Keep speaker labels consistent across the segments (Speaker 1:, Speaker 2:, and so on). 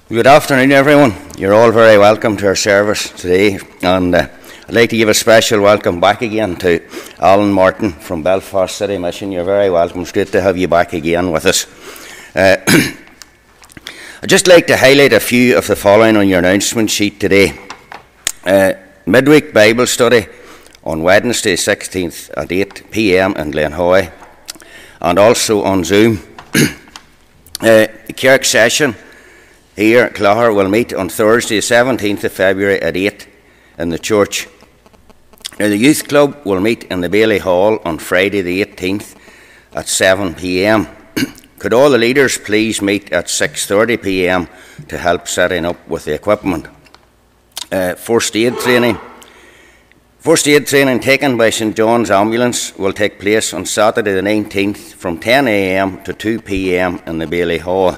Speaker 1: Good afternoon, everyone. You're all very welcome to our service today, and I'd like to give a special welcome back again to Alan Martin from Belfast City Mission. You're very welcome. It's great to have you back again with us. I'd just like to highlight a few of the following on your announcement sheet today. Midweek Bible study on Wednesday 16th at 8 p.m. in Glenhoy, and also on Zoom. The Kirk session here at Clogher will meet on Thursday 17th of February at 8 in the church. Now, the Youth Club will meet in the Bailey Hall on Friday the 18th at 7 p.m. Could all the leaders please meet at 6:30 p.m. to help setting up with the equipment. First aid training taken by St John's Ambulance will take place on Saturday the 19th from 10 a.m. to 2 p.m. in the Bailey Hall.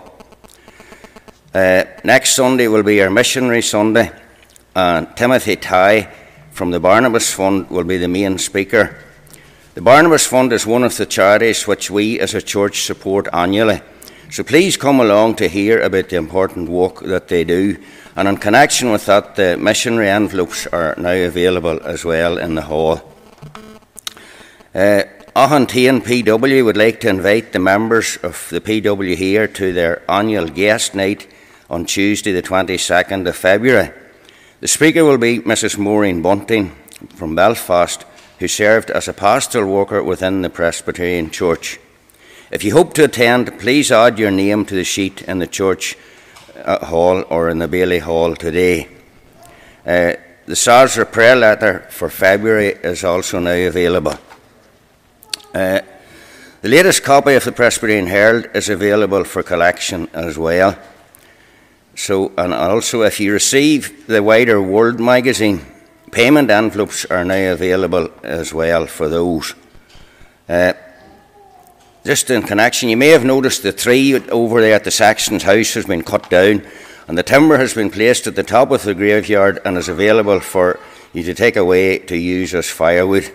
Speaker 1: Next Sunday will be our Missionary Sunday, and Timothy Ty from the Barnabas Fund will be the main speaker. The Barnabas Fund is one of the charities which we as a church support annually, so please come along to hear about the important work that they do, and in connection with that, the missionary envelopes are now available as well in the hall. Ahantane PW would like to invite the members of the PW here to their annual guest night on Tuesday the 22nd of February. The speaker will be Mrs. Maureen Bunting from Belfast, who served as a pastoral worker within the Presbyterian Church. If you hope to attend, please add your name to the sheet in the church hall or in the Bailey Hall today. The Sazra prayer letter for February is also now available. The latest copy of the Presbyterian Herald is available for collection as well. So, and also if you receive the Wider World magazine, payment envelopes are now available as well for those. Just in connection, you may have noticed the tree over there at the Saxon's house has been cut down, and the timber has been placed at the top of the graveyard and is available for you to take away to use as firewood.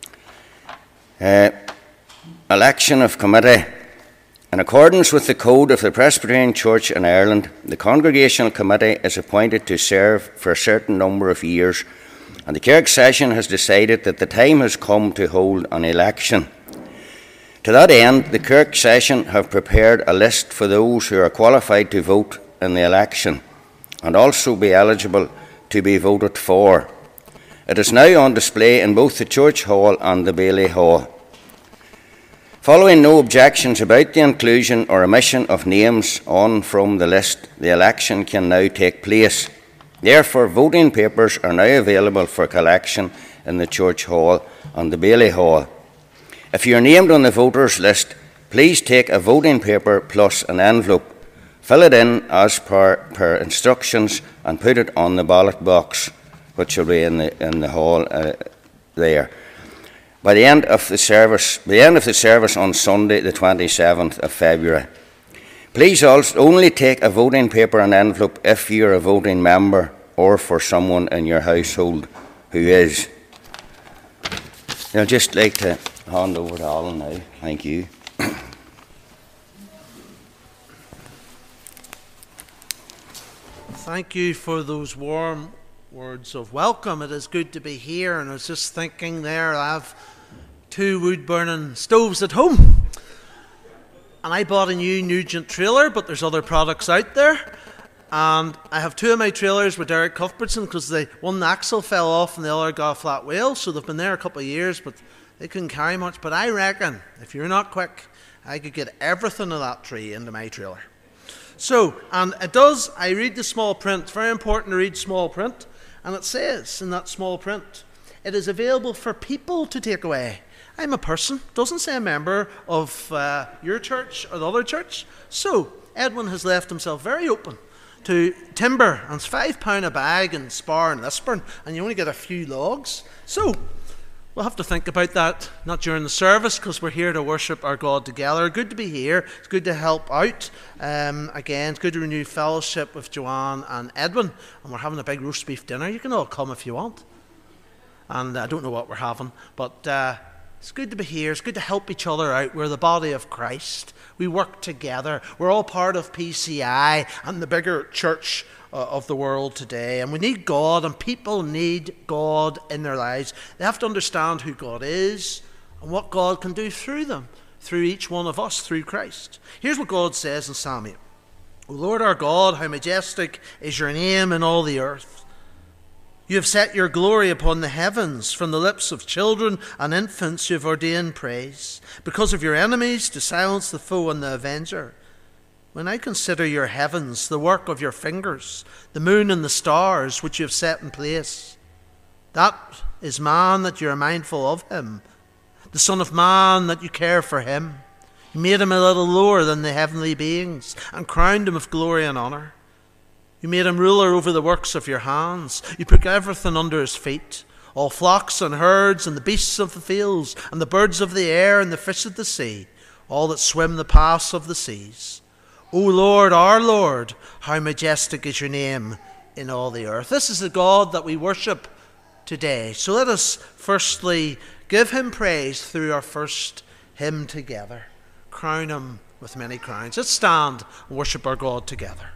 Speaker 1: Election of committee. In accordance with the code of the Presbyterian Church in Ireland, the Congregational Committee is appointed to serve for a certain number of years, and the Kirk session has decided that the time has come to hold an election. To that end, the Kirk session have prepared a list for those who are qualified to vote in the election and also be eligible to be voted for. It is now on display in both the Church Hall and the Bailey Hall. Following no objections about the inclusion or omission of names on from the list, the election can now take place. Therefore, voting papers are now available for collection in the Church Hall and the Bailey Hall. If you are named on the voters list, please take a voting paper plus an envelope, fill it in as per instructions, and put it on the ballot box, which will be in the hall there. By the end of the service on Sunday, the 27th of February. Please also only take a voting paper and envelope if you're a voting member or for someone in your household who is. I'd just like to hand over to Alan now. Thank you.
Speaker 2: Thank you for those warm words of welcome. It is good to be here, and I was just thinking there, I have 2 wood-burning stoves at home, and I bought a new Nugent trailer, but there's other products out there, and I have 2 of my trailers with Derek Cuthbertson because one axle fell off and the other got a flat wheel, so they've been there a couple of years, but they couldn't carry much. But I reckon if you're not quick, I could get everything of that tree into my trailer. So, and it does, I read the small print. It's very important to read small print. And it says in that small print, it is available for people to take away. I'm a person. It doesn't say a member of your church or the other church. So Edwin has left himself very open to timber. And it's £5 a bag in Spar and Lisburn. And you only get a few logs. So we'll have to think about that, not during the service, because we're here to worship our God together. Good to be here. It's good to help out. Again, it's good to renew fellowship with Joanne and Edwin. And we're having a big roast beef dinner. You can all come if you want. And I don't know what we're having, but It's good to be here. It's good to help each other out. We're the body of Christ. We work together. We're all part of PCI and the bigger church of the world today. And we need God, and people need God in their lives. They have to understand who God is and what God can do through them, through each one of us, through Christ. Here's what God says in Psalm 8. O Lord our God, how majestic is your name in all the earth. You have set your glory upon the heavens. From the lips of children and infants you have ordained praise, because of your enemies, to silence the foe and the avenger. When I consider your heavens, the work of your fingers, the moon and the stars which you have set in place, that is man, that you are mindful of him, the Son of Man, that you care for him. You made him a little lower than the heavenly beings, and crowned him with glory and honour. You made him ruler over the works of your hands. You put everything under his feet, all flocks and herds and the beasts of the fields and the birds of the air and the fish of the sea, all that swim the paths of the seas. O Lord, our Lord, how majestic is your name in all the earth. This is the God that we worship today. So let us firstly give him praise through our first hymn together. Crown him with many crowns. Let's stand and worship our God together.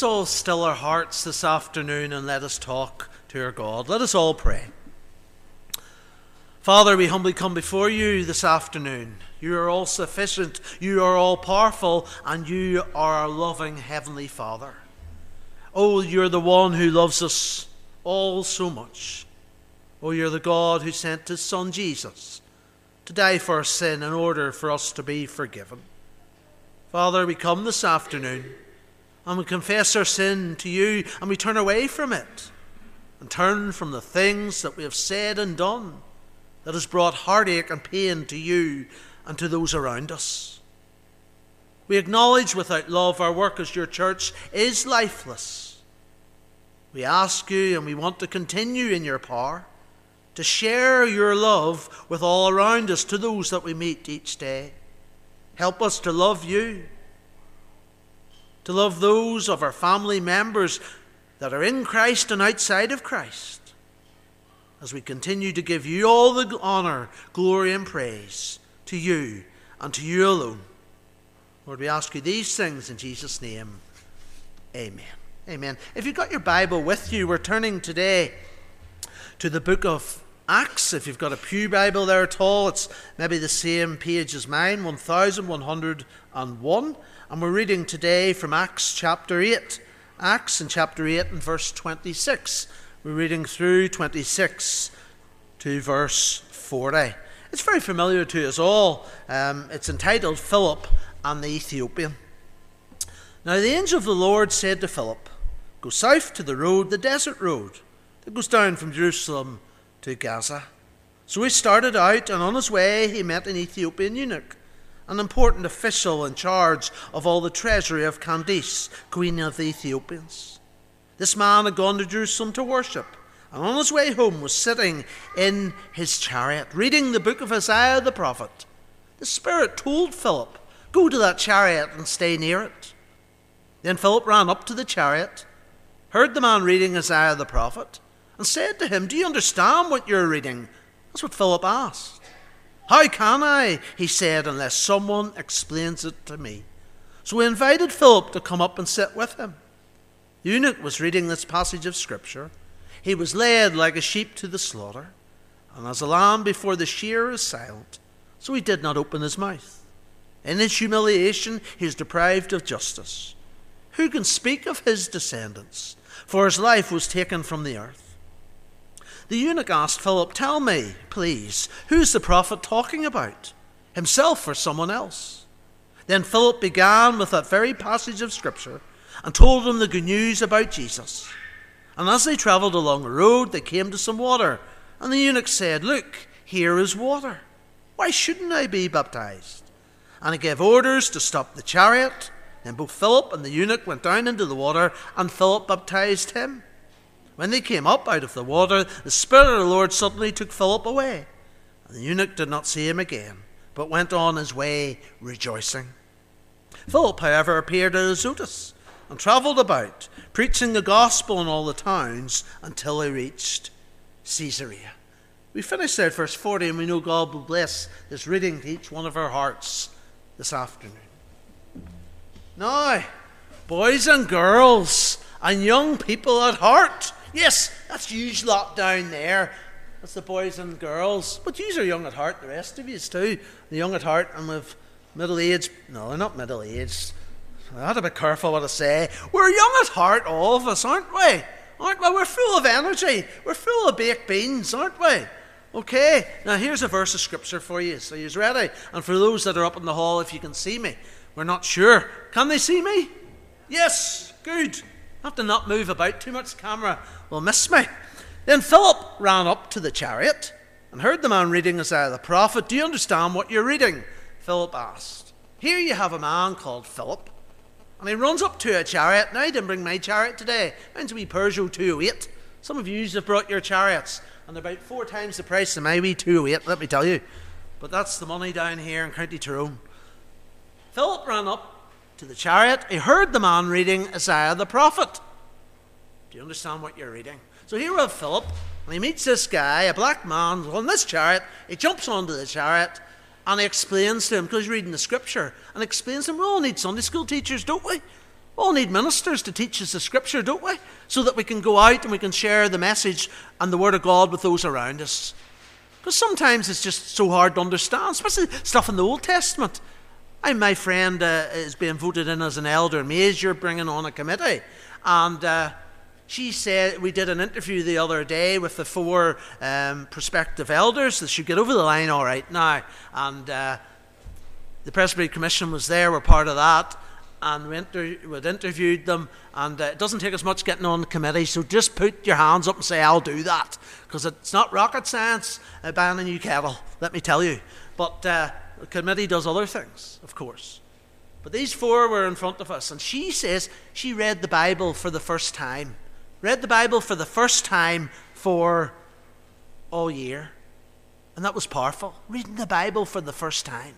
Speaker 2: let's all still our hearts this afternoon and let us talk to our God. Let us all pray. Father, we humbly come before you this afternoon. You are all sufficient, you are all powerful, and you are our loving Heavenly Father. Oh, you're the one who loves us all so much. Oh, you're the God who sent his Son Jesus to die for our sin in order for us to be forgiven. Father, we come this afternoon and we confess our sin to you, and we turn away from it and turn from the things that we have said and done that has brought heartache and pain to you and to those around us. We acknowledge without love our work as your church is lifeless. We ask you, and we want to continue in your power, to share your love with all around us, to those that we meet each day. Help us to love you, to love those of our family members that are in Christ and outside of Christ, as we continue to give you all the honor, glory and praise to you and to you alone. Lord, we ask you these things in Jesus' name. Amen. Amen. If you've got your Bible with you, we're turning today to the book of Acts. If you've got a pew Bible there at all, it's maybe the same page as mine, 1101. And we're reading today from Acts chapter 8. Acts in chapter 8 and verse 26. We're reading through 26 to verse 40. It's very familiar to us all. It's entitled Philip and the Ethiopian. Now the angel of the Lord said to Philip, "Go south to the road, the desert road, that goes down from Jerusalem to Gaza." So he started out, and on his way he met an Ethiopian eunuch, an important official in charge of all the treasury of Candace, queen of the Ethiopians. This man had gone to Jerusalem to worship, and on his way home was sitting in his chariot, reading the book of Isaiah the prophet. The Spirit told Philip, "Go to that chariot and stay near it." Then Philip ran up to the chariot, heard the man reading Isaiah the prophet, and said to him, "Do you understand what you're reading?" That's what Philip asked. "How can I," he said, "unless someone explains it to me?" So he invited Philip to come up and sit with him. The eunuch was reading this passage of Scripture. He was led like a sheep to the slaughter, and as a lamb before the shearer is silent, so he did not open his mouth. In his humiliation he is deprived of justice. Who can speak of his descendants? For his life was taken from the earth. The eunuch asked Philip, "Tell me, please, who's the prophet talking about? Himself or someone else?" Then Philip began with that very passage of Scripture and told him the good news about Jesus. And as they travelled along the road, they came to some water. And the eunuch said, "Look, here is water. Why shouldn't I be baptized?" And he gave orders to stop the chariot. Then both Philip and the eunuch went down into the water, and Philip baptized him. When they came up out of the water, the Spirit of the Lord suddenly took Philip away. And the eunuch did not see him again, but went on his way rejoicing. Philip, however, appeared at Azotus and travelled about, preaching the gospel in all the towns until he reached Caesarea. We finished there at verse 40, and we know God will bless this reading to each one of our hearts this afternoon. Now, boys and girls and young people at heart. Yes, that's you lot down there. That's the boys and girls. But you are young at heart, the rest of you too. The young at heart, and with middle-aged. No, they're not middle-aged. I had to be careful what I say. We're young at heart, all of us, aren't we? Aren't we? We're full of energy. We're full of baked beans, aren't we? Okay, now here's a verse of Scripture for you, so you're ready. And for those that are up in the hall, if you can see me. We're not sure. Can they see me? Yes, good. I have to not move about too much. The camera will miss me. Then Philip ran up to the chariot and heard the man reading Isaiah the prophet. "Do you understand what you're reading?" Philip asked. Here you have a man called Philip, and he runs up to a chariot. Now, I didn't bring my chariot today. Mine's a wee Peugeot 208. Some of you have brought your chariots, and they're about 4 times the price of my wee 208, let me tell you. But that's the money down here in County Tyrone. Philip ran up to the chariot. He heard the man reading Isaiah the prophet. Do you understand what you're reading? So here we have Philip, and he meets this guy, a black man, on this chariot. He jumps onto the chariot, and he explains to him, because he's reading the Scripture, and explains to him, we all need Sunday school teachers, don't we? We all need ministers to teach us the Scripture, don't we? So that we can go out and we can share the message and the Word of God with those around us. Because sometimes it's just so hard to understand, especially stuff in the Old Testament. My friend is being voted in as an elder in Major, bringing on a committee. And she said, we did an interview the other day with the 4 prospective elders that should get over the line all right now. And the Presbytery Commission was there, we're part of that. And we'd interviewed them, and it doesn't take us much getting on the committee, so just put your hands up and say, I'll do that. Because it's not rocket science buying a new kettle, let me tell you. But the committee does other things, of course. But these 4 were in front of us, and she says she read the Bible for the first time. Read the Bible for the first time for all year. And that was powerful. Reading the Bible for the first time.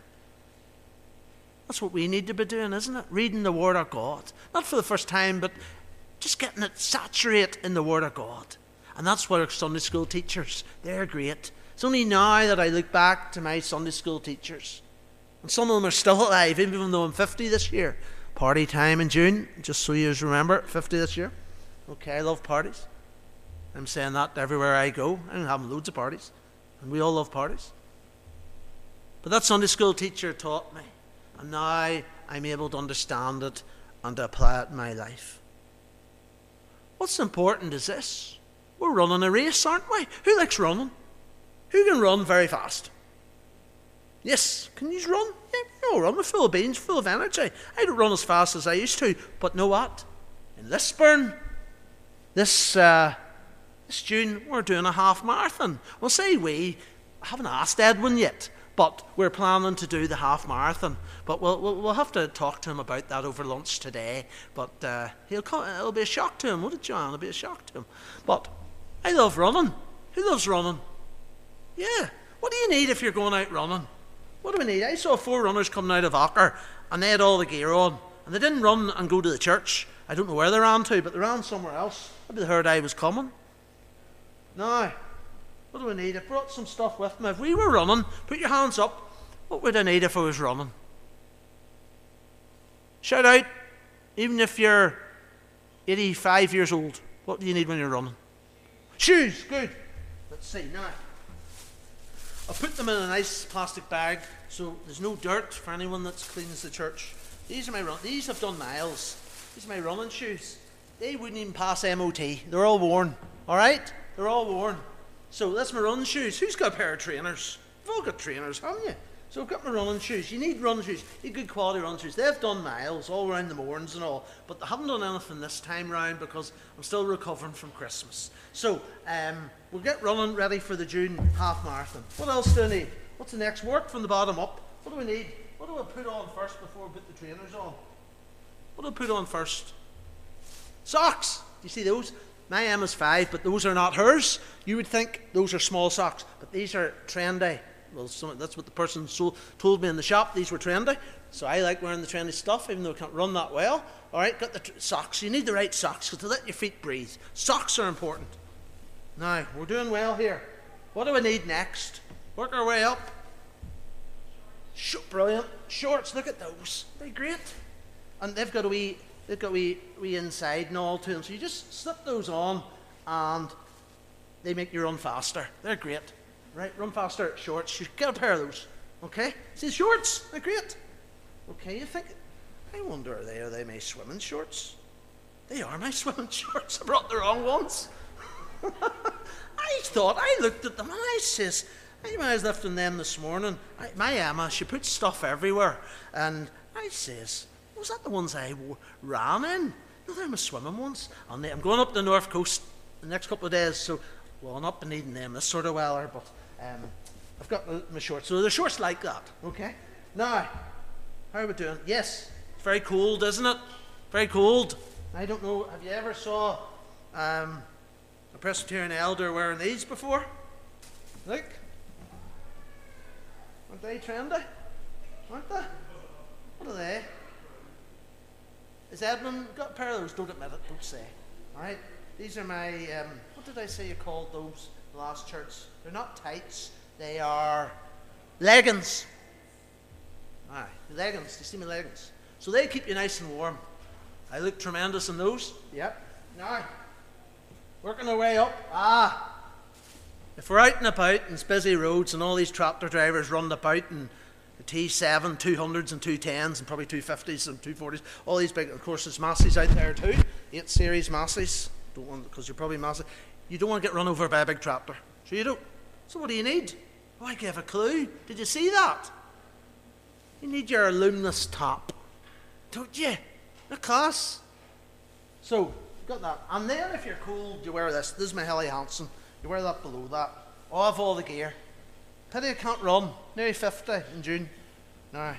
Speaker 2: That's what we need to be doing, isn't it? Reading the Word of God. Not for the first time, but just getting it saturate in the Word of God. And that's why our Sunday school teachers, they're great. It's only now that I look back to my Sunday school teachers. And some of them are still alive, even though I'm 50 this year. Party time in June, just so you remember, 50 this year. Okay, I love parties. I'm saying that everywhere I go. I'm having loads of parties. And we all love parties. But that Sunday school teacher taught me. And now I'm able to understand it and to apply it in my life. What's important is this. We're running a race, aren't we? Who likes running? Who can run very fast? Yes, can you run? Yeah, I'll run with full of beans, full of energy. I don't run as fast as I used to. But know what? In Lisburn, this June, we're doing a half marathon. Well, say we. I haven't asked Edwin yet. But we're planning to do the half marathon. But we'll have to talk to him about that over lunch today. But it'll be a shock to him, won't it, John? It'll be a shock to him. But I love running. Who loves running? Yeah. What do you need if you're going out running? What do we need? I saw 4 runners coming out of Ocker, and they had all the gear on. And they didn't run and go to the church. I don't know where they ran to, but they ran somewhere else. Maybe they heard I was coming. Now, what do we need? I brought some stuff with me. If we were running, put your hands up. What would I need if I was running? Shout out, even if you're 85 years old. What do you need when you're running? Shoes, good. Let's see, now. I'll put them in a nice plastic bag so there's no dirt for anyone that cleans the church. These have done miles. These are my running shoes. They wouldn't even pass MOT. They're all worn. Alright? They're all worn. So that's my running shoes. Who's got a pair of trainers? You've all got trainers, haven't you? So I've got my running shoes. You need running shoes. You need good quality running shoes. They've done miles all around the moorings and all, but they haven't done anything this time round because I'm still recovering from Christmas. So we'll get running ready for the June half marathon. What else do I need? What's the next? Work from the bottom up. What do we need? What do I put on first before we put the trainers on? What do I put on first? Socks. Do you see those? My Emma's 5, but those are not hers. You would think those are small socks, but these are trendy. Well, that's what the person told me in the shop. These were trendy. So I like wearing the trendy stuff, even though I can't run that well. All right, got the socks. You need the right socks to let your feet breathe. Socks are important. Now, we're doing well here. What do we need next? Work our way up. Brilliant. Shorts, look at those. They're great. And they've got a wee inside and all to them. So you just slip those on and they make you run faster. They're great. Right, run faster, shorts. You get a pair of those. Okay? See, shorts, they're great. Okay, you think, I wonder, are they my swimming shorts? They are my swimming shorts. I brought the wrong ones. I looked at them and I says, when I was lifting them this morning, my Emma, she puts stuff everywhere. And I says, was that the ones I ran in? No, they're my swimming ones. And I'm going up the North Coast the next couple of days, so well, I'm not been needing them this sort of weather, but I've got my shorts. So they're shorts like that, okay? Now, how are we doing? Yes, it's very cold, isn't it? Very cold. I don't know, have you ever saw a Presbyterian elder wearing these before? Look. Aren't they trendy? Aren't they? What are they? Is Edmund got a pair of those? Don't admit it, don't say. Alright, these are my, what did I say you called those last church? They're not tights, they are leggings. Aye, leggings, do you see my leggings? So they keep you nice and warm. I look tremendous in those. Yep. Now, working our way up. If we're out and about and it's busy roads and all these tractor drivers running about and the T7, 200s and 210s and probably 250s and 240s, all these big, of course there's Masseys out there too, 8 Series Masseys, don't want, because you're probably Massey. You don't want to get run over by a big tractor, so you don't. So what do you need? Oh, I gave a clue. Did you see that? You need your luminous top, don't you? The class. So, got that. And then if you're cold, you wear this. This is my Helly Hansen. You wear that below that. Oh, I have all the gear. Pity I can't run. Nearly 50 in June. Now.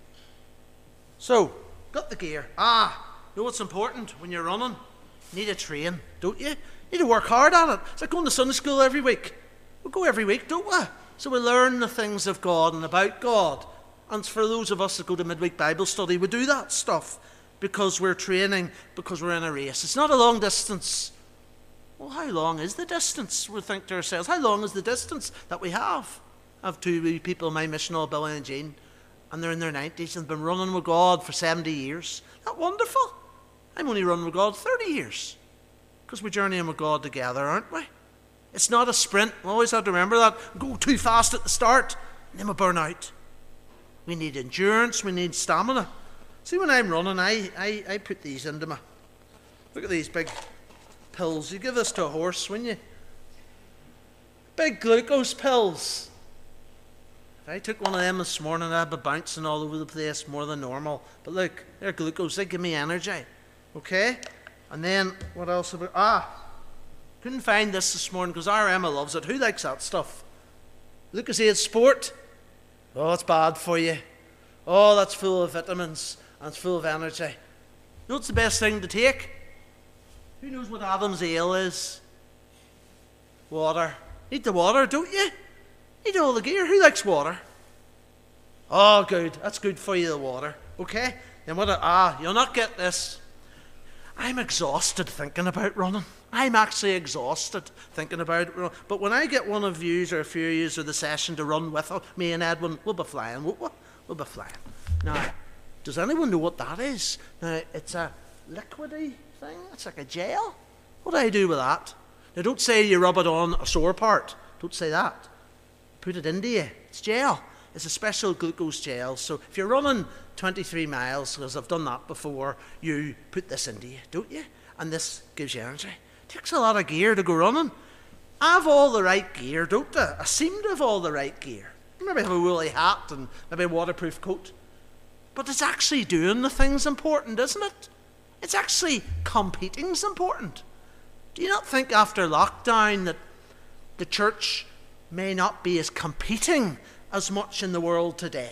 Speaker 2: So, got the gear. You know what's important when you're running? You need to train, don't you? You need to work hard at it. It's like going to Sunday school every week. We go every week, don't we? So we learn the things of God and about God. And for those of us that go to midweek Bible study, we do that stuff because we're training, because we're in a race. It's not a long distance. Well, how long is the distance? We think to ourselves, how long is the distance that we have? I have 2 wee people in my mission hall, Billy and Jean, and they're in their 90s and been running with God for 70 years. Isn't that wonderful? I'm only running with God 30 years because we're journeying with God together, aren't we? It's not a sprint. We always have to remember that. We go too fast at the start and then we burn out. We need endurance. We need stamina. See, when I'm running, I put these into my... Look at these big pills. You give this to a horse, wouldn't you? Big glucose pills. If I took one of them this morning, I'd be bouncing all over the place more than normal. But look, they're glucose. They give me energy. Okay? And then, what else about... couldn't find this morning because our Emma loves it. Who likes that stuff? Lucozade Sport. Oh, it's bad for you. Oh, that's full of vitamins and it's full of energy. You know what's the best thing to take? Who knows what Adam's ale is? Water. Need the water, don't you? Need all the gear. Who likes water? Oh, good. That's good for you, the water. Okay? Then what? You'll not get this. I'm exhausted thinking about running. I'm actually exhausted thinking about it. But when I get one of you or a few of you or the session to run with me and Edwin, we'll be flying, won't we? We'll be flying. Now, does anyone know what that is? Now, it's a liquidy thing. It's like a gel. What do I do with that? Now, don't say you rub it on a sore part. Don't say that. Put it into you. It's gel. It's a special glucose gel. So if you're running 23 miles, because I've done that before, you put this into you, don't you? And this gives you energy. It takes a lot of gear to go running. I have all the right gear, don't I? I seem to have all the right gear. Maybe have a woolly hat and maybe a waterproof coat. But it's actually doing the things important, isn't it? It's actually competing's important. Do you not think after lockdown that the church may not be as competing as much in the world today?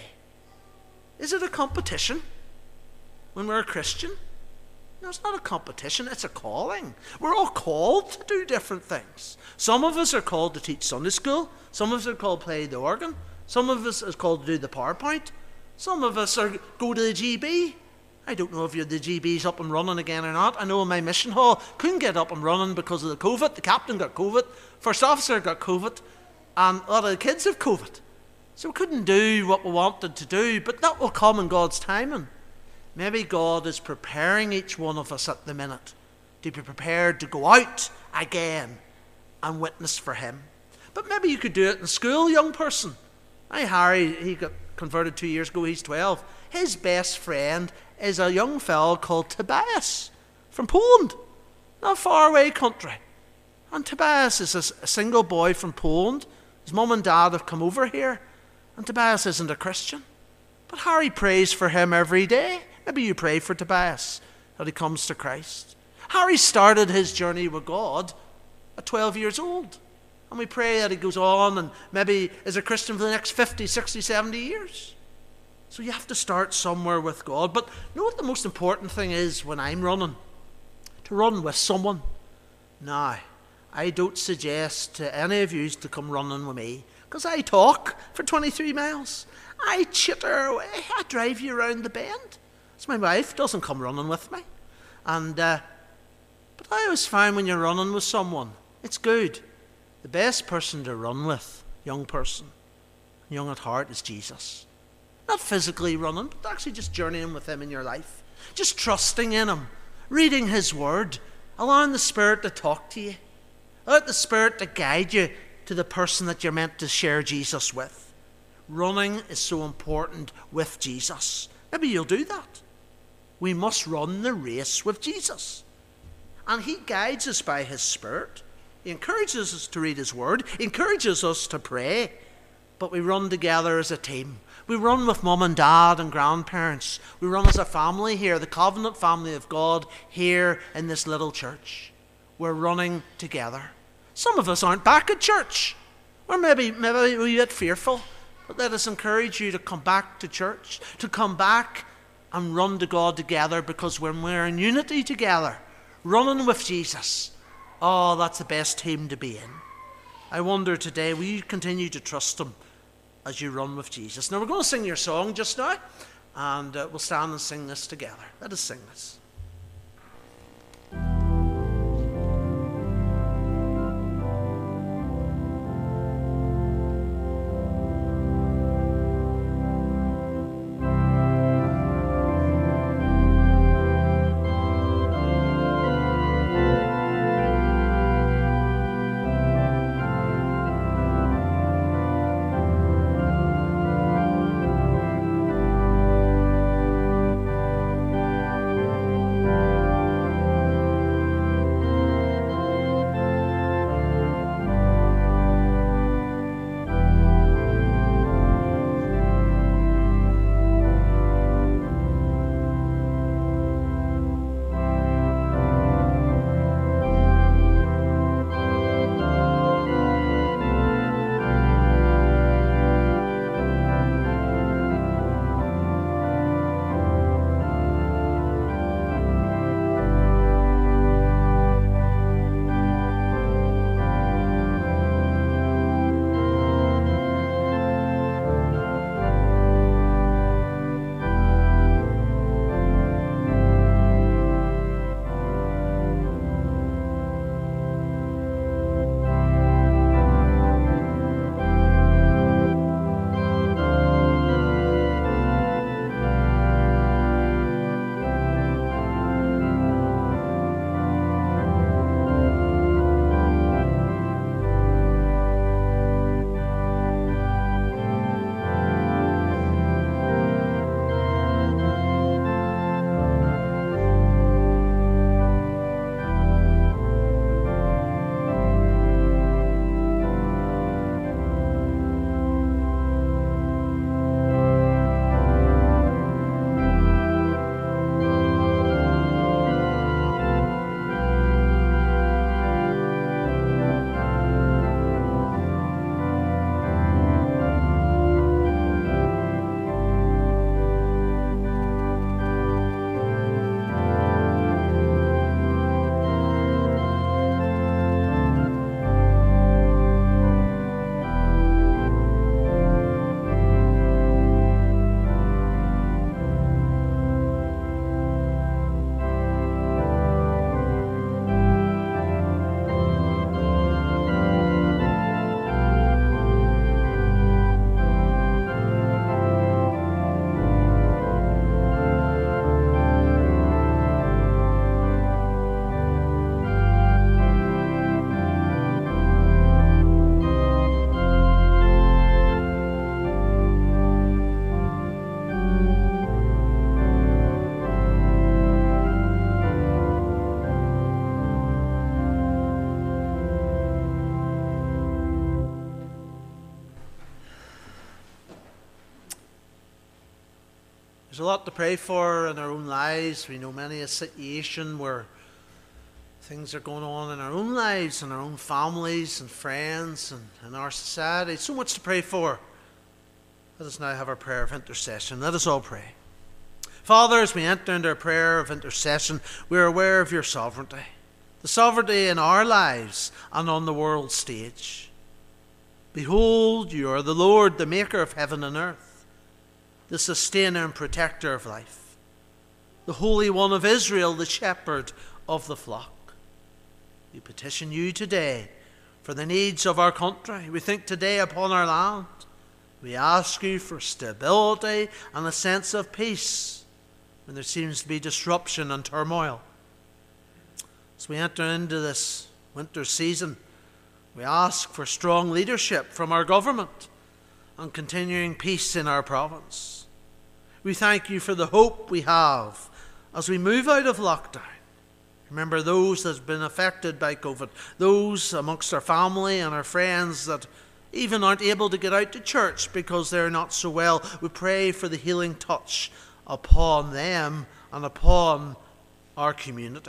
Speaker 2: Is it a competition when we're a Christian? No, it's not a competition, it's a calling. We're all called to do different things. Some of us are called to teach Sunday school. Some of us are called to play the organ. Some of us are called to do the PowerPoint. Some of us are go to the GB. I don't know if the GB's up and running again or not. I know in my mission hall couldn't get up and running because of the COVID. The captain got COVID. First officer got COVID. And a lot of the kids have COVID. So we couldn't do what we wanted to do. But that will come in God's timing. Maybe God is preparing each one of us at the minute to be prepared to go out again and witness for him. But maybe you could do it in school, young person. Harry, he got converted 2 years ago, he's 12. His best friend is a young fellow called Tobias from Poland, not a faraway country. And Tobias is a single boy from Poland. His mum and dad have come over here, and Tobias isn't a Christian. But Harry prays for him every day. Maybe you pray for Tobias, that he comes to Christ. Harry started his journey with God at 12 years old. And we pray that he goes on and maybe is a Christian for the next 50, 60, 70 years. So you have to start somewhere with God. But you know what the most important thing is when I'm running? To run with someone. Now, I don't suggest to any of you to come running with me, because I talk for 23 miles. I chitter away. I drive you around the bend. So my wife doesn't come running with me. But I always find when you're running with someone, it's good. The best person to run with, young person, young at heart, is Jesus. Not physically running, but actually just journeying with him in your life. Just trusting in him reading his word, allowing the Spirit to talk to you, allowing the Spirit to guide you to the person that you're meant to share Jesus with. Running is so important with Jesus. Maybe you'll do that. We must run the race with Jesus. And he guides us by his Spirit. He encourages us to read his word. He encourages us to pray. But we run together as a team. We run with mum and dad and grandparents. We run as a family here, the covenant family of God here in this little church. We're running together. Some of us aren't back at church. Or maybe a wee bit fearful. But let us encourage you to come back to church, to come back and run to God together, because when we're in unity together, running with Jesus, oh, that's the best team to be in. I wonder today, will you continue to trust him as you run with Jesus? Now, we're going to sing your song just now, and we'll stand and sing this together. Let us sing this. There's a lot to pray for in our own lives. We know many a situation where things are going on in our own lives and our own families and friends and in our society. So much to pray for. Let us now have our prayer of intercession. Let us all pray. Father, as we enter into our prayer of intercession, we are aware of your sovereignty. The sovereignty in our lives and on the world stage. Behold, you are the Lord, the maker of heaven and earth, the sustainer and protector of life, the Holy One of Israel, the shepherd of the flock. We petition you today for the needs of our country. We think today upon our land. We ask you for stability and a sense of peace when there seems to be disruption and turmoil. As we enter into this winter season, we ask for strong leadership from our government and continuing peace in our province. We thank you for the hope we have as we move out of lockdown. Remember those that have been affected by COVID, those amongst our family and our friends that even aren't able to get out to church because they're not so well. We pray for the healing touch upon them and upon our community.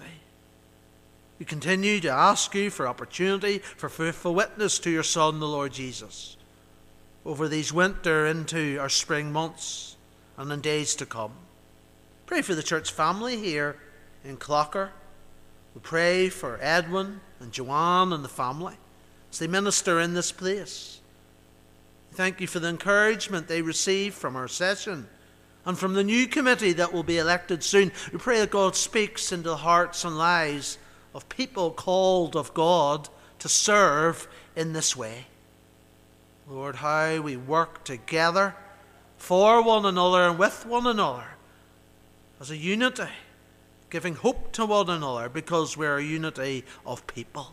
Speaker 2: We continue to ask you for opportunity for faithful witness to your Son, the Lord Jesus, over these winter into our spring months and in days to come. Pray for the church family here in Clocker. We pray for Edwin and Joanne and the family as they minister in this place. Thank you for the encouragement they receive from our session and from the new committee that will be elected soon. We pray that God speaks into the hearts and lives of people called of God to serve in this way. Lord, how we work together for one another and with one another as a unity, giving hope to one another because we're a unity of people.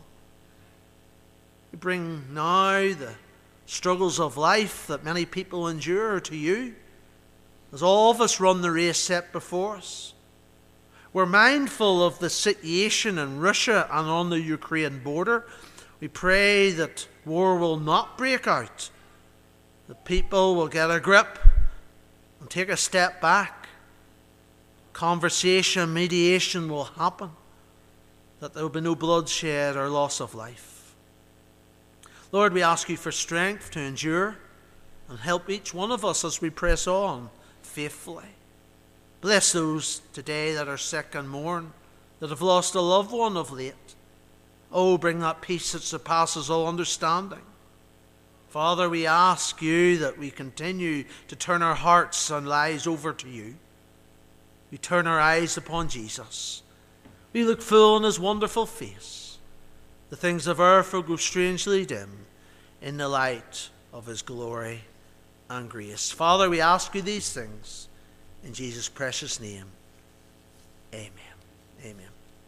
Speaker 2: We bring now the struggles of life that many people endure to you, as all of us run the race set before us. We're mindful of the situation in Russia and on the Ukraine border. We pray that war will not break out, that people will get a grip and take a step back. Conversation, mediation will happen, that there will be no bloodshed or loss of life. Lord, we ask you for strength to endure and help each one of us as we press on faithfully. Bless those today that are sick and mourn, that have lost a loved one of late. Oh, bring that peace that surpasses all understanding. Father, we ask you that we continue to turn our hearts and lives over to you. We turn our eyes upon Jesus. We look full on his wonderful face. The things of earth will grow strangely dim in the light of his glory and grace. Father, we ask you these things in Jesus' precious name. Amen. Amen.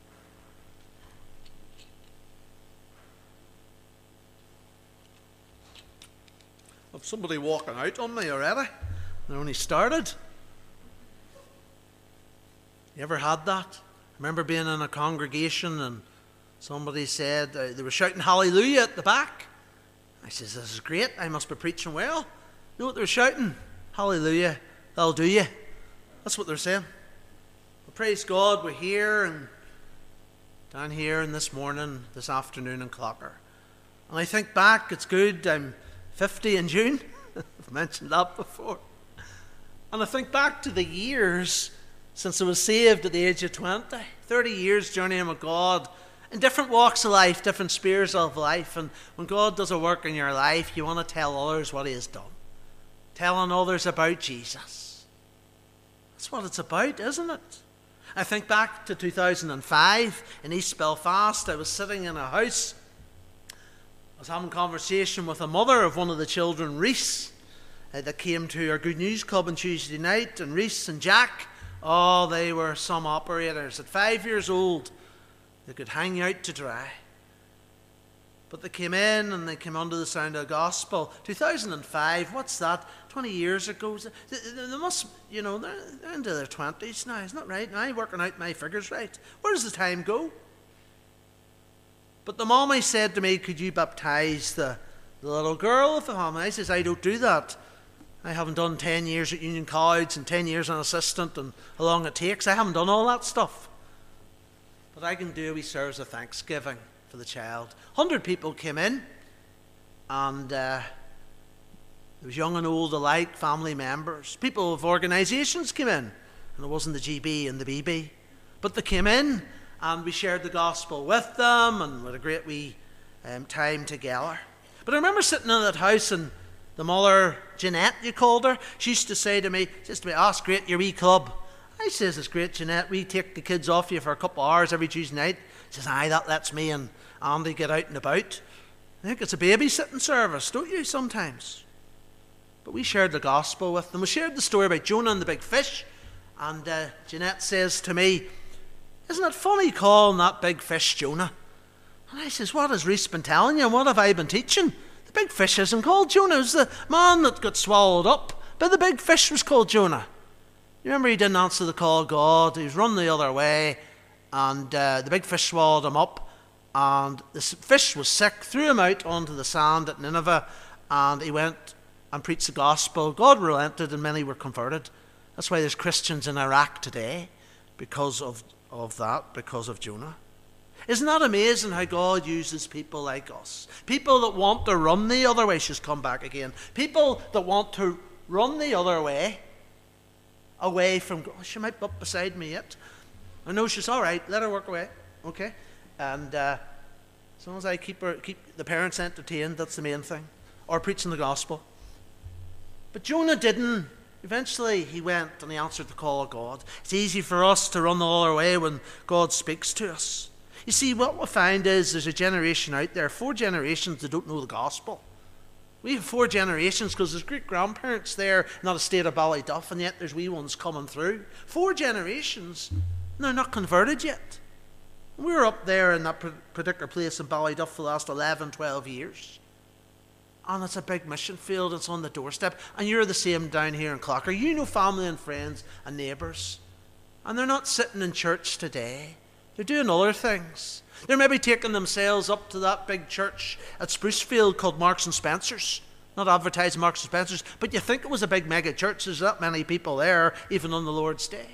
Speaker 2: I've somebody walking out on me already. They only started. You ever had that? I remember being in a congregation and somebody said they were shouting hallelujah at the back. I says, this is great. I must be preaching well. You know what they were shouting? Hallelujah. That'll do you. That's what they're saying. Well, praise God, we're here and down here and this morning, this afternoon in Clocker. And I think back, it's good, I'm 50 in June. I've mentioned that before. And I think back to the years since I was saved at the age of 20. 30 years journeying with God in different walks of life, different spheres of life. And when God does a work in your life, you want to tell others what he has done. Telling others about Jesus. That's what it's about, isn't it? I think back to 2005 in East Belfast. I was sitting in a house. I was having a conversation with a mother of one of the children, Reese, that came to our Good News Club on Tuesday night. And Reese and Jack, oh, they were some operators. At 5 years old, they could hang out to dry. But they came in and they came under the sound of the gospel. 2005, what's that? 20 years ago. They must, they're into their 20s now. Isn't that right? Now I'm working out my figures right. Where does the time go? But the mommy said to me, could you baptize the little girl of the family? I says, I don't do that. I haven't done 10 years at Union College and 10 years as an assistant and how long it takes. I haven't done all that stuff. But I can do a wee service of thanksgiving for the child. 100 people came in, and there was young and old alike, family members. People of organisations came in, and it wasn't the GB and the BB. But they came in, and we shared the gospel with them, and we had a great wee time together. But I remember sitting in that house, and the mother, Jeanette, you called her, she used to say to me, oh, it's great, your wee club. I says, it's great, Jeanette, we take the kids off you for a couple of hours every Tuesday night. She says, aye, that lets me and Andy get out and about. I think it's a babysitting service, don't you, sometimes? But we shared the gospel with them. We shared the story about Jonah and the big fish. And Jeanette says to me, Isn't it funny calling that big fish Jonah? And I says, what has Reese been telling you and what have I been teaching? The big fish isn't called Jonah. It was the man that got swallowed up. But the big fish was called Jonah. You remember he didn't answer the call of God. He was run the other way. And the big fish swallowed him up. And the fish was sick, threw him out onto the sand at Nineveh. And he went and preached the gospel. God relented and many were converted. That's why there's Christians in Iraq today. Because of that, because of Jonah. Isn't that amazing how God uses people like us? People that want to run the other way. She's come back again. People that want to run the other way. Away from God. She might be up beside me yet. I know she's all right. Let her work away. Okay? And as long as I keep the parents entertained, that's the main thing. Or preaching the gospel. But Jonah didn't. Eventually he went and he answered the call of God. It's easy for us to run the other way when God speaks to us. You see, what we find is there's a generation out there, 4 generations that don't know the gospel. We have 4 generations because there's great-grandparents there, not a state of Ballyduff, and yet there's wee ones coming through. 4 generations, and they're not converted yet. We were up there in that particular place in Ballyduff for the last 11, 12 years. And it's a big mission field, it's on the doorstep. And you're the same down here in Clocker. You know family and friends and neighbours. And they're not sitting in church today. They're doing other things. They're maybe taking themselves up to that big church at Sprucefield called Marks and Spencer's. Not advertising Marks and Spencer's, but you think it was a big mega church. There's that many people there, even on the Lord's Day.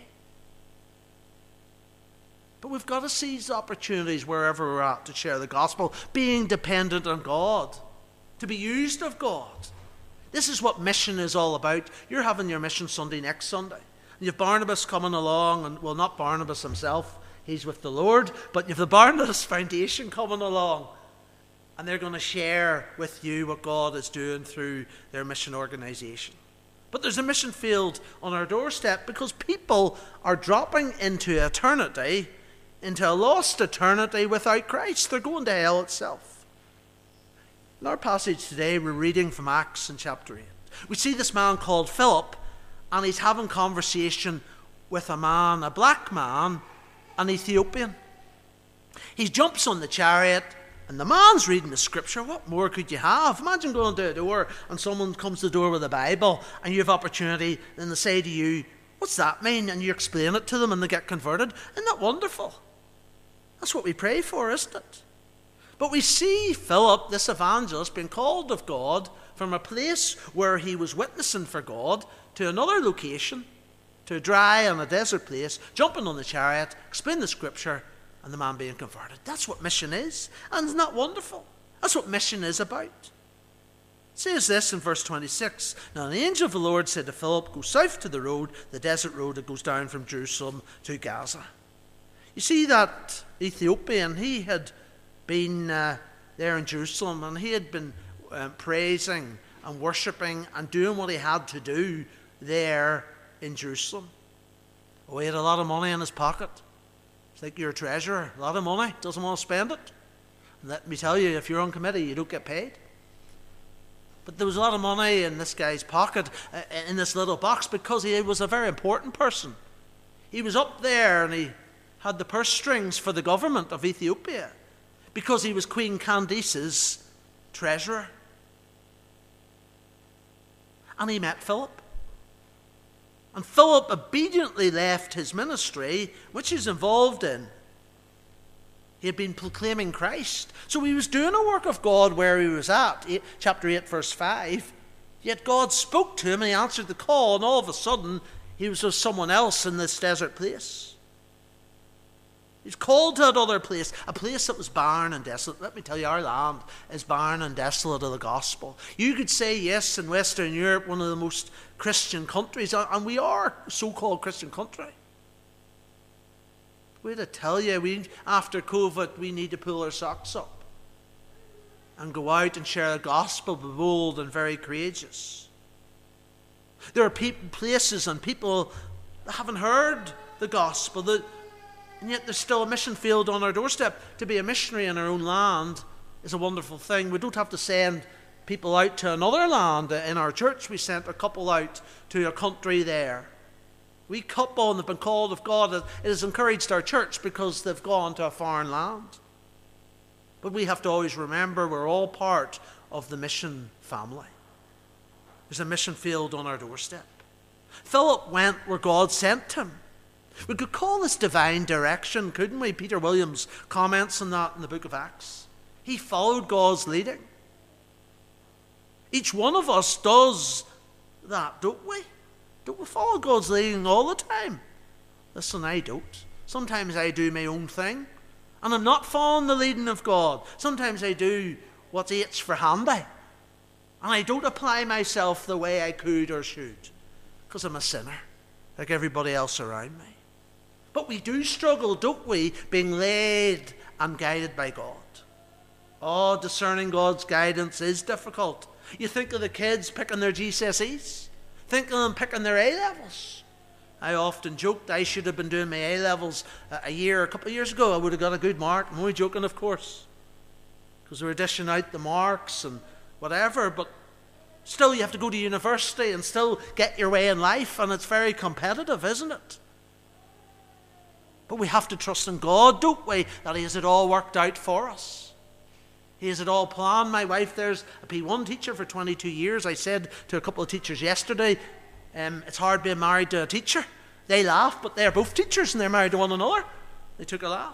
Speaker 2: But we've got to seize opportunities wherever we're at to share the gospel, being dependent on God, to be used of God. This is what mission is all about. You're having your mission Sunday next Sunday. And you've Barnabas coming along, and well, not Barnabas himself, he's with the Lord, but you've the Barnabas Foundation coming along. And they're going to share with you what God is doing through their mission organisation. But there's a mission field on our doorstep because people are dropping into eternity, into a lost eternity without Christ. They're going to hell itself. In our passage today, we're reading from Acts in chapter 8. We see this man called Philip, and he's having conversation with a man, a black man, an Ethiopian. He jumps on the chariot, and the man's reading the scripture. What more could you have? Imagine going to a door and someone comes to the door with a Bible and you have opportunity and they say to you, what's that mean? And you explain it to them and they get converted. Isn't that wonderful? That's what we pray for, isn't it? But we see Philip, this evangelist, being called of God from a place where he was witnessing for God to another location, to a dry and a desert place, jumping on the chariot, explain the scripture, and the man being converted. That's what mission is. And isn't that wonderful? That's what mission is about. It says this in verse 26. Now the angel of the Lord said to Philip, go south to the road, the desert road that goes down from Jerusalem to Gaza. You see, that Ethiopian, he had been there in Jerusalem, and he had been praising and worshipping and doing what he had to do there in Jerusalem. Oh, he had a lot of money in his pocket. It's like you're a treasurer, a lot of money, doesn't want to spend it. And let me tell you, if you're on committee, you don't get paid. But there was a lot of money in this guy's pocket, in this little box, because he was a very important person. He was up there and he had the purse strings for the government of Ethiopia because he was Queen Candace's treasurer. And he met Philip. And Philip obediently left his ministry, which he's involved in. He had been proclaiming Christ. So he was doing a work of God where he was at, chapter 8, verse 5. Yet God spoke to him and he answered the call, and all of a sudden he was with someone else in this desert place. He's called to another place, a place that was barren and desolate. Let me tell you, our land is barren and desolate of the gospel. You could say, yes, in Western Europe, one of the most Christian countries, and we are a so-called Christian country. We had to tell you, after COVID, we need to pull our socks up and go out and share the gospel, be bold and very courageous. There are places and people that haven't heard the gospel, and yet there's still a mission field on our doorstep. To be a missionary in our own land is a wonderful thing. We don't have to send people out to another land. In our church, we sent a couple out to a country there. We couple and they've been called of God. It has encouraged our church because they've gone to a foreign land. But we have to always remember we're all part of the mission family. There's a mission field on our doorstep. Philip went where God sent him. We could call this divine direction, couldn't we? Peter Williams comments on that in the book of Acts. He followed God's leading. Each one of us does that, don't we? Don't we follow God's leading all the time? Listen, I don't. Sometimes I do my own thing, and I'm not following the leading of God. Sometimes I do what's H's for handy, and I don't apply myself the way I could or should, because I'm a sinner, like everybody else around me. But we do struggle, don't we, being led and guided by God. Oh, discerning God's guidance is difficult. You think of the kids picking their GCSEs. Think of them picking their A-levels. I often joked I should have been doing my A-levels a couple of years ago. I would have got a good mark. I'm only joking, of course, because we were dishing out the marks and whatever. But still, you have to go to university and still get your way in life, and it's very competitive, isn't it? But we have to trust in God, don't we, that He has it all worked out for us. He has it all planned. My wife there's a P1 teacher for 22 years. I said to a couple of teachers yesterday, it's hard being married to a teacher. They laugh, but they're both teachers and they're married to one another. They took a laugh.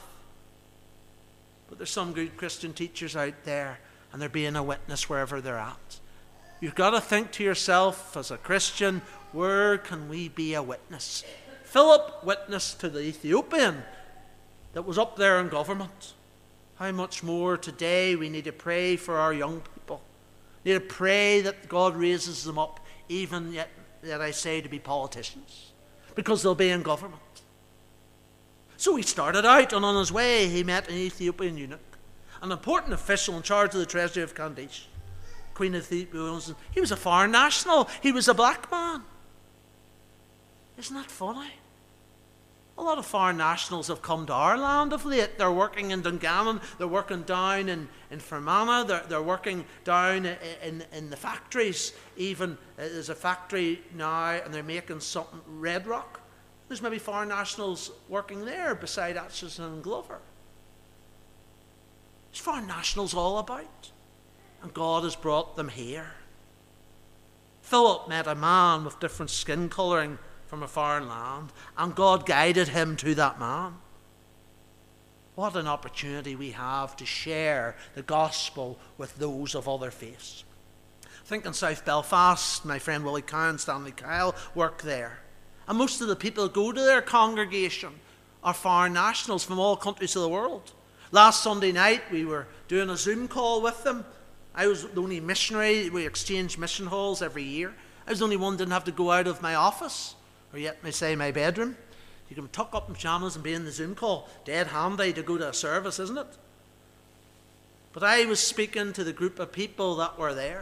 Speaker 2: But there's some good Christian teachers out there, and they're being a witness wherever they're at. You've got to think to yourself, as a Christian, where can we be a witness? Philip witnessed to the Ethiopian that was up there in government. How much more today we need to pray for our young people. We need to pray that God raises them up, even yet I say, to be politicians, because they'll be in government. So he started out, and on his way he met an Ethiopian eunuch, an important official in charge of the treasury of Candace, Queen of Ethiopia. He was a foreign national. He was a black man. Isn't that funny? A lot of foreign nationals have come to our land of late. They're working in Dungannon, they're working down in Fermanagh, they're working down in the factories. Even there's a factory now and they're making something, Red Rock. There's maybe foreign nationals working there beside Atchison and Glover. There's foreign nationals all about. And God has brought them here. Philip met a man with different skin colouring from a foreign land, and God guided him to that man. What an opportunity we have to share the gospel with those of other faiths. Think in South Belfast, my friend Willie Cowan and Stanley Kyle work there. And most of the people who go to their congregation are foreign nationals from all countries of the world. Last Sunday night, we were doing a Zoom call with them. I was the only missionary. We exchange mission halls every year. I was the only one who didn't have to go out of my office, or yet may say my bedroom. You can tuck up in pajamas and be in the Zoom call. Dead handy to go to a service, isn't it? But I was speaking to the group of people that were there.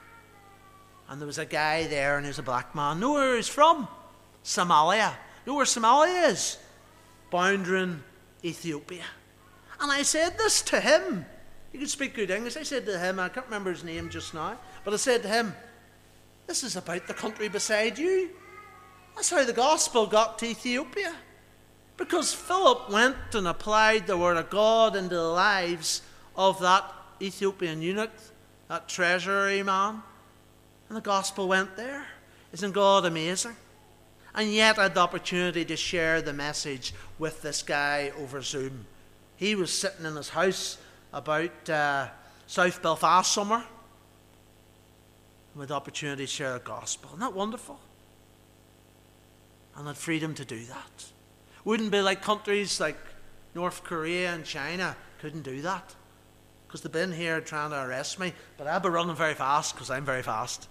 Speaker 2: And there was a guy there, and he was a black man. Know where he's from? Somalia. Know where Somalia is? Boundary Ethiopia. And I said this to him. He could speak good English. I said to him, I can't remember his name just now, but I said to him, this is about the country beside you. That's how the gospel got to Ethiopia. Because Philip went and applied the word of God into the lives of that Ethiopian eunuch, that treasury man. And the gospel went there. Isn't God amazing? And yet I had the opportunity to share the message with this guy over Zoom. He was sitting in his house about South Belfast somewhere, with the opportunity to share the gospel. Isn't that wonderful? And had freedom to do that. Wouldn't be like countries like North Korea and China couldn't do that, because they've been here trying to arrest me, but I'll be running very fast because I'm very fast.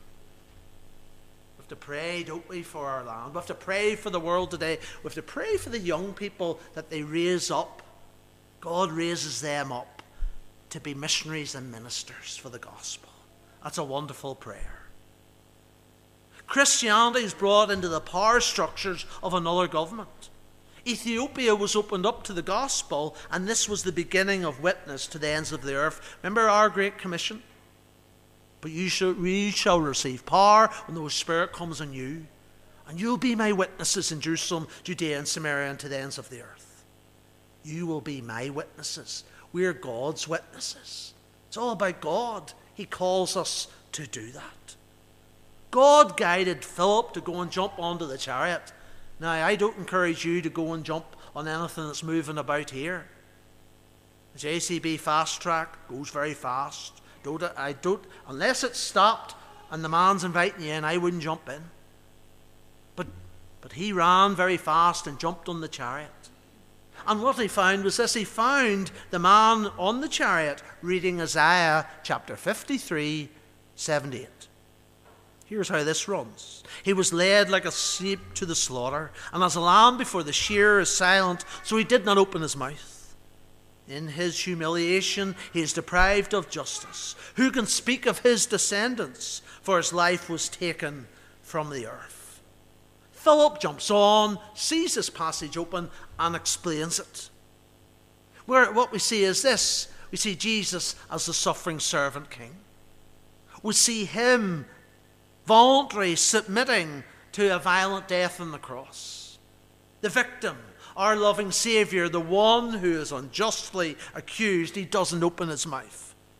Speaker 2: We have to pray, don't we, for our land. We have to pray for the world today. We have to pray for the young people that they raise up. God raises them up to be missionaries and ministers for the gospel. That's a wonderful prayer. Christianity is brought into the power structures of another government. Ethiopia was opened up to the gospel, and this was the beginning of witness to the ends of the earth. Remember our Great Commission? But you shall receive power when the Holy Spirit comes on you. And you'll be my witnesses in Jerusalem, Judea and Samaria, and to the ends of the earth. You will be my witnesses. We're God's witnesses. It's all about God. He calls us to do that. God guided Philip to go and jump onto the chariot. Now, I don't encourage you to go and jump on anything that's moving about here. The JCB fast track goes very fast. Unless it's stopped and the man's inviting you in, I wouldn't jump in. But he ran very fast and jumped on the chariot. And what he found was this: he found the man on the chariot reading Isaiah chapter 53, 78. Here's how this runs. He was led like a sheep to the slaughter, and as a lamb before the shearer is silent, so he did not open his mouth. In his humiliation he is deprived of justice. Who can speak of his descendants? For his life was taken from the earth. Philip jumps on, sees this passage open, and explains it. What we see is this. We see Jesus as the suffering servant king. We see him voluntarily submitting to a violent death on the cross. The victim, our loving Saviour, the one who is unjustly accused, he doesn't open his mouth.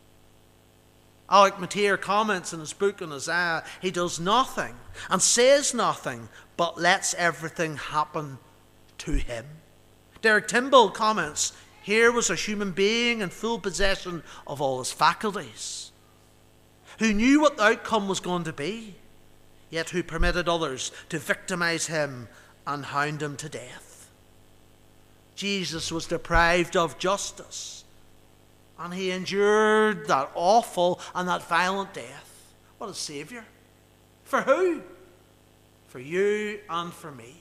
Speaker 2: Alec Motyer comments in his book on Isaiah, he does nothing and says nothing, but lets everything happen to him. Derek Timball comments, here was a human being in full possession of all his faculties, who knew what the outcome was going to be, yet who permitted others to victimize him and hound him to death. Jesus was deprived of justice, and he endured that awful and that violent death. What a Saviour. For who? For you and for me.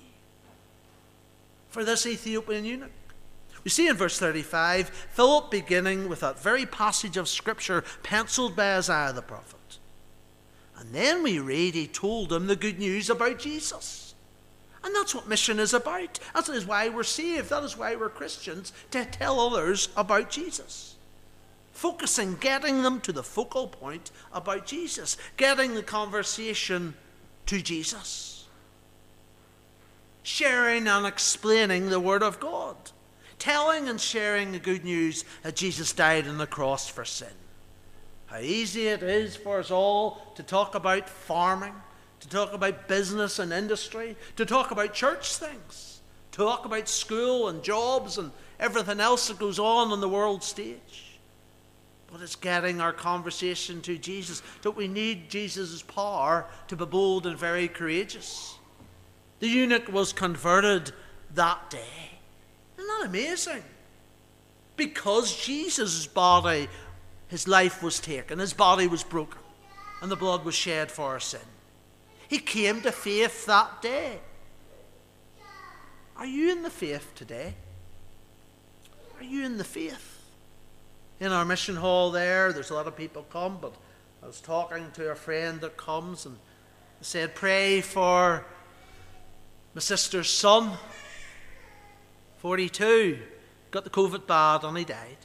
Speaker 2: For this Ethiopian eunuch. We see in verse 35, Philip beginning with that very passage of Scripture penciled by Isaiah the prophet. And then we read he told him the good news about Jesus. And that's what mission is about. That is why we're saved. That is why we're Christians, to tell others about Jesus. Focusing, getting them to the focal point about Jesus. Getting the conversation to Jesus. Sharing and explaining the Word of God. Telling and sharing the good news that Jesus died on the cross for sin. How easy it is for us all to talk about farming, to talk about business and industry, to talk about church things, to talk about school and jobs and everything else that goes on the world stage. But it's getting our conversation to Jesus. Don't we need Jesus' power to be bold and very courageous? The eunuch was converted that day. Isn't that amazing? Because Jesus' body, his life was taken, his body was broken, and the blood was shed for our sin. He came to faith that day. Are you in the faith today? Are you in the faith? In our mission hall there's a lot of people come, but I was talking to a friend that comes and said, pray for my sister's son, 42, got the COVID bad and he died.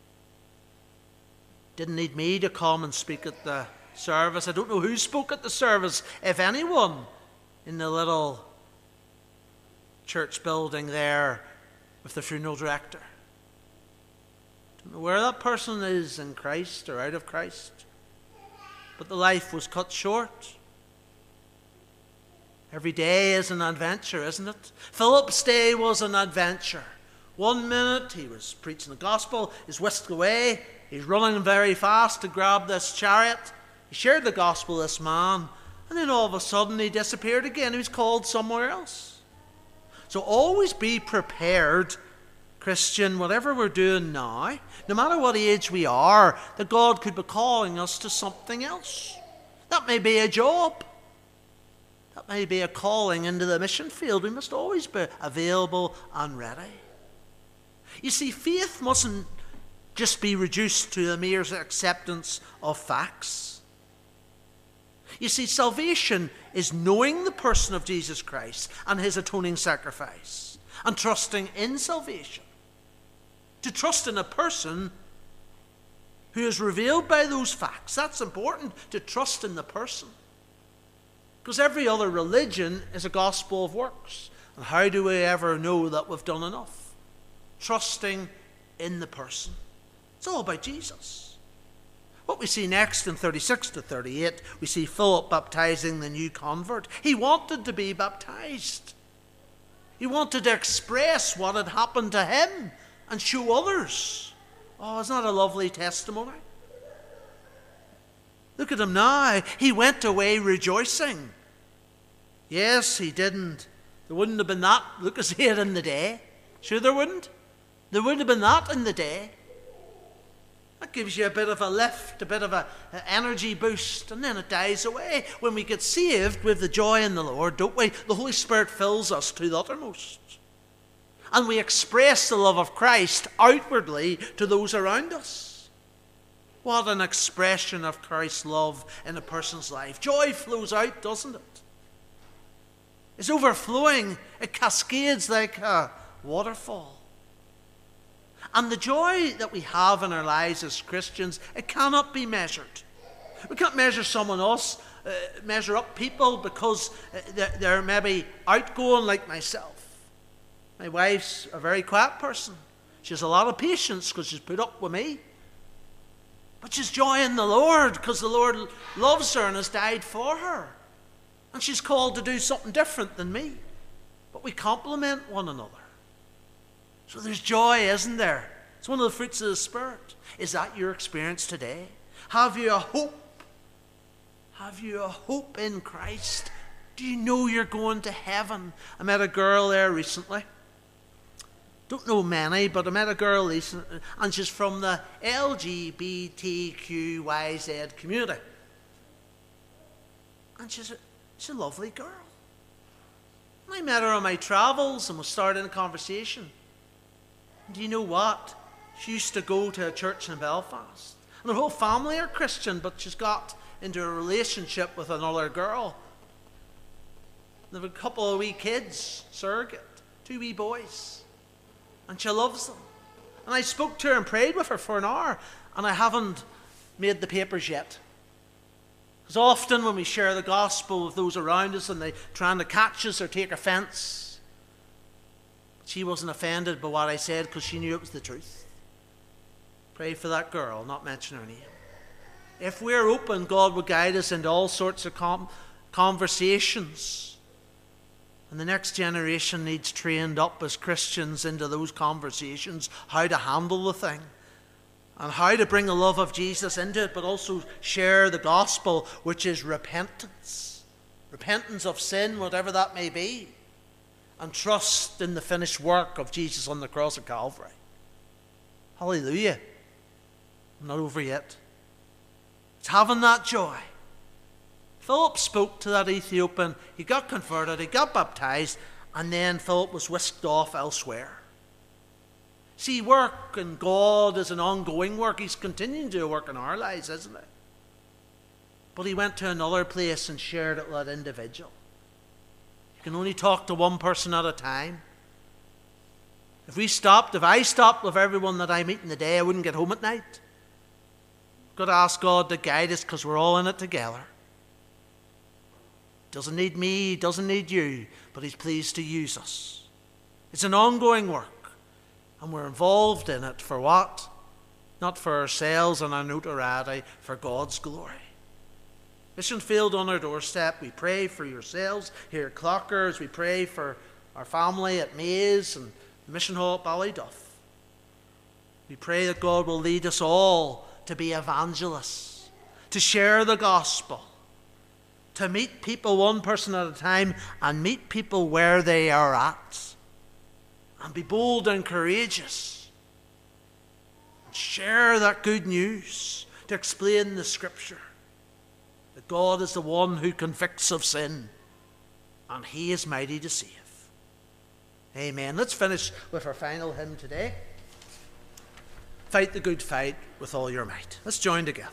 Speaker 2: Didn't need me to come and speak at the service. I don't know who spoke at the service, if anyone, in the little church building there with the funeral director. Don't know where that person is in Christ or out of Christ, but the life was cut short. Every day is an adventure, isn't it? Philip's day was an adventure. 1 minute he was preaching the gospel, he's whisked away, he's running very fast to grab this chariot. He shared the gospel with this man, and then all of a sudden he disappeared again. He was called somewhere else. So always be prepared, Christian, whatever we're doing now, no matter what age we are, that God could be calling us to something else. That may be a job. That may be a calling into the mission field. We must always be available and ready. You see, faith mustn't just be reduced to the mere acceptance of facts. You see, salvation is knowing the person of Jesus Christ and his atoning sacrifice and trusting in salvation. To trust in a person who is revealed by those facts. That's important, to trust in the person. Because every other religion is a gospel of works. And how do we ever know that we've done enough? Trusting in the person. It's all about Jesus. What we see next in 36 to 38, we see Philip baptizing the new convert. He wanted to be baptized. He wanted to express what had happened to him and show others. Oh, isn't that a lovely testimony? Look at him now. He went away rejoicing. Yes, he didn't. There wouldn't have been that, look as he had in the day. Sure there wouldn't. There wouldn't have been that in the day. That gives you a bit of a lift, a bit of an energy boost, and then it dies away. When we get saved, we have the joy in the Lord, don't we? The Holy Spirit fills us to the uttermost. And we express the love of Christ outwardly to those around us. What an expression of Christ's love in a person's life. Joy flows out, doesn't it? It's overflowing. It cascades like a waterfall. And the joy that we have in our lives as Christians, it cannot be measured. We can't measure someone else, measure up people because they're maybe outgoing like myself. My wife's a very quiet person. She has a lot of patience because she's put up with me. But she's joy in the Lord because the Lord loves her and has died for her. And she's called to do something different than me. But we complement one another. So there's joy, isn't there? It's one of the fruits of the Spirit. Is that your experience today? Have you a hope? Have you a hope in Christ? Do you know you're going to heaven? I met a girl there recently. Don't know many, but I met a girl recently, and she's from the LGBTQYZ community. And she's a lovely girl. And I met her on my travels and we started a conversation. And do you know what? She used to go to a church in Belfast. And her whole family are Christian, but she's got into a relationship with another girl. They have a couple of wee kids, surrogate, 2 wee boys. And she loves them. And I spoke to her and prayed with her for an hour. And I haven't made the papers yet. Because often when we share the gospel with those around us and they trying to catch us or take offence, she wasn't offended by what I said because she knew it was the truth. Pray for that girl, not mention her name. If we're open, God will guide us into all sorts of conversations. And the next generation needs trained up as Christians into those conversations, how to handle the thing. And how to bring the love of Jesus into it, but also share the gospel, which is repentance. Repentance of sin, whatever that may be. And trust in the finished work of Jesus on the cross of Calvary. Hallelujah. I'm not over yet. It's having that joy. Philip spoke to that Ethiopian. He got converted, he got baptized, and then Philip was whisked off elsewhere. See, work in God is an ongoing work. He's continuing to work in our lives, isn't he? But he went to another place and shared it with that individual. You can only talk to one person at a time. If I stopped with everyone that I meet in the day, I wouldn't get home at night. I've got to ask God to guide us because we're all in it together. Doesn't need me, doesn't need you, but he's pleased to use us. It's an ongoing work. And we're involved in it for what? Not for ourselves and our notoriety, for God's glory. Mission Field on our doorstep. We pray for yourselves here at Clockers. We pray for our family at Mays and the Mission Hall at Ballyduff. We pray that God will lead us all to be evangelists, to share the gospel, to meet people one person at a time and meet people where they are at. And be bold and courageous. And share that good news to explain the Scripture. That God is the one who convicts of sin. And he is mighty to save. Amen. Let's finish with our final hymn today. Fight the good fight with all your might. Let's join together.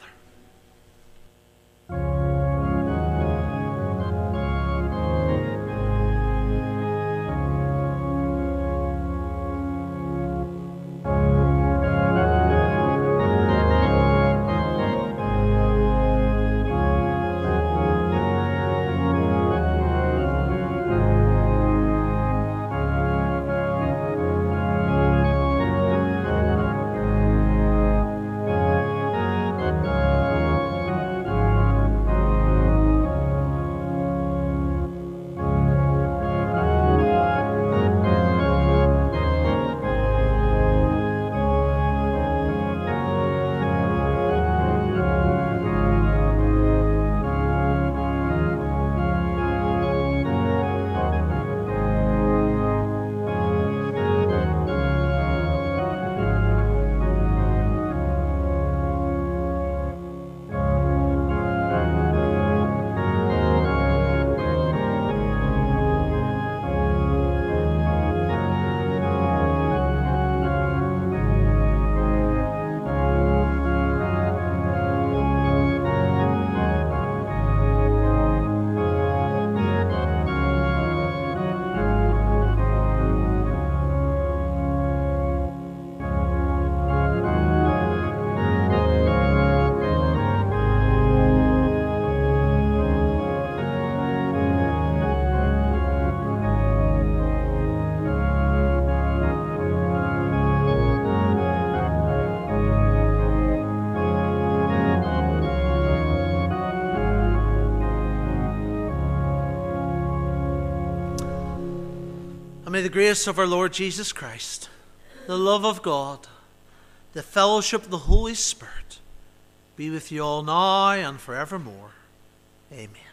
Speaker 2: May the grace of our Lord Jesus Christ, the love of God, the fellowship of the Holy Spirit be with you all now and forevermore. Amen.